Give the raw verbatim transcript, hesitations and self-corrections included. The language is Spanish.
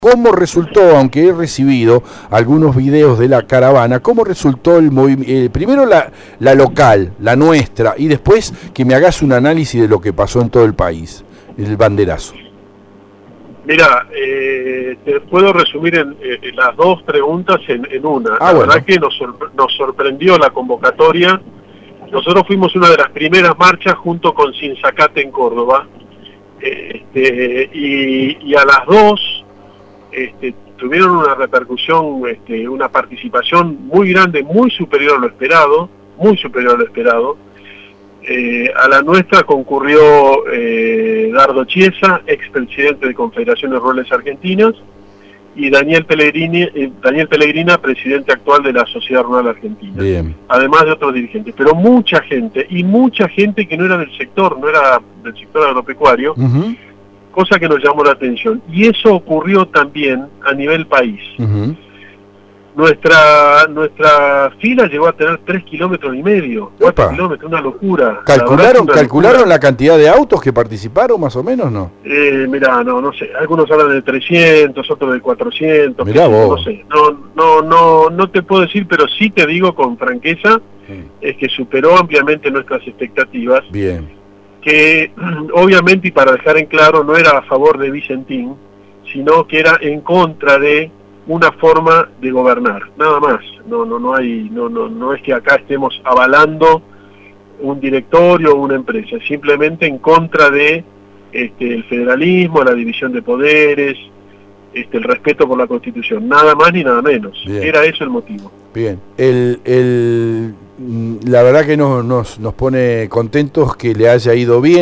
¿Cómo resultó, aunque he recibido algunos videos de la caravana, cómo resultó el movimiento? Eh, primero la, la local, la nuestra, y después que me hagas un análisis de lo que pasó en todo el país, el banderazo. Mira, eh, te puedo resumir en, en las dos preguntas en, en una. Ah, la bueno. verdad que nos, nos sorprendió la convocatoria. Nosotros fuimos una de las primeras marchas junto con Sinzacate en Córdoba, este, y, y a las dos este, tuvieron una repercusión, este, una participación muy grande, muy superior a lo esperado, muy superior a lo esperado. Eh, a la nuestra concurrió eh, Dardo Chiesa, expresidente de Confederaciones Rurales Argentinas, y Daniel Pellegrini, eh, Daniel Pellegrina, presidente actual de la Sociedad Rural Argentina. Bien. Además de otros dirigentes, pero mucha gente, y mucha gente que no era del sector, no era del sector agropecuario, uh-huh. cosa que nos llamó la atención. Y eso ocurrió también a nivel país. Uh-huh. Nuestra nuestra fila llegó a tener tres kilómetros y medio, cuatro kilómetros, una locura. ¿Calcularon, la, ¿calcularon locura. la cantidad de autos que participaron más o menos, no? Eh, mirá, no, no sé, algunos hablan de trescientos, otros de cuatrocientos, mirá vos. no sé, no, no, no, no te puedo decir, pero sí te digo con franqueza, sí. es que superó ampliamente nuestras expectativas. Bien. Que obviamente, y para dejar en claro, no era a favor de Vicentín, sino que era en contra de una forma de gobernar, nada más. No, no, no hay, no, no, no es que acá estemos avalando un directorio o una empresa, simplemente en contra de este, el federalismo, la división de poderes, este, el respeto por la Constitución, nada más ni nada menos. Bien. Era eso el motivo. Bien, el, el, la verdad que nos, nos, nos pone contentos que le haya ido bien.